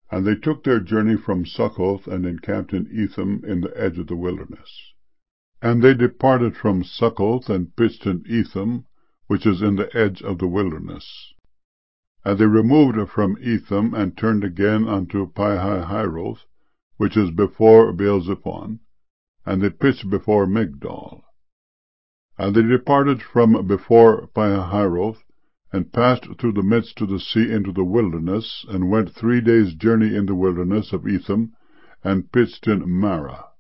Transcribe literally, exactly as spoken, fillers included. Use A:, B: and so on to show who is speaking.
A: And they took their journey from Succoth, and encamped in Etham in the edge of the wilderness. And they departed from Succoth, and pitched in Etham, which is in the edge of the wilderness. And they removed from Etham, and turned again unto Pihahiroth, which is before Baal-zephon, and they pitched before Migdol. And they departed from before Pihahiroth, and passed through the midst of the sea into the wilderness, and went three days' journey in the wilderness of Etham, and pitched in Marah.